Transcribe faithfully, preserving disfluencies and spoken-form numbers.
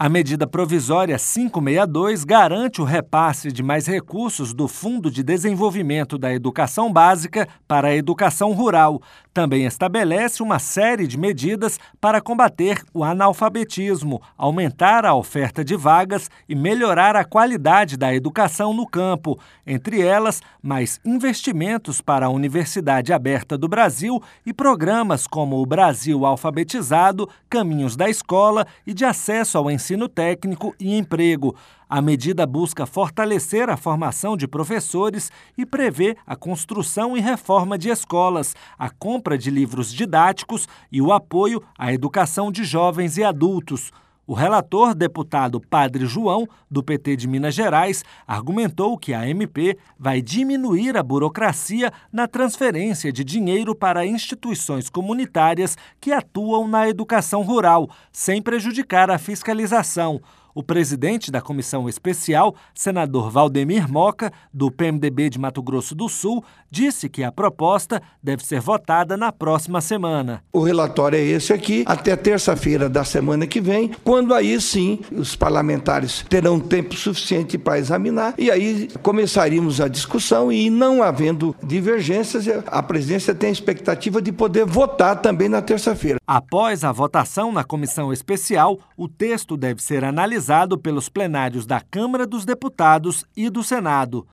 A medida provisória quinhentos e sessenta e dois garante o repasse de mais recursos do Fundo de Desenvolvimento da Educação Básica para a educação rural. Também estabelece uma série de medidas para combater o analfabetismo, aumentar a oferta de vagas e melhorar a qualidade da educação no campo. Entre elas, mais investimentos para a Universidade Aberta do Brasil e programas como o Brasil Alfabetizado, Caminhos da Escola e de acesso ao ensino técnico e emprego. A medida busca fortalecer a formação de professores e prevê a construção e reforma de escolas, a compra de livros didáticos e o apoio à educação de jovens e adultos. O relator, deputado Padre João, do P T de Minas Gerais, argumentou que a M P vai diminuir a burocracia na transferência de dinheiro para instituições comunitárias que atuam na educação rural, sem prejudicar a fiscalização. O presidente da comissão especial, senador Valdemir Moca, do P M D B de Mato Grosso do Sul, disse que a proposta deve ser votada na próxima semana. O relatório é esse aqui, até terça-feira da semana que vem, quando aí sim os parlamentares terão tempo suficiente para examinar e aí começaríamos a discussão e, não havendo divergências, a presidência tem a expectativa de poder votar também na terça-feira. Após a votação na comissão especial, o texto deve ser analisado pelos plenários da Câmara dos Deputados e do Senado.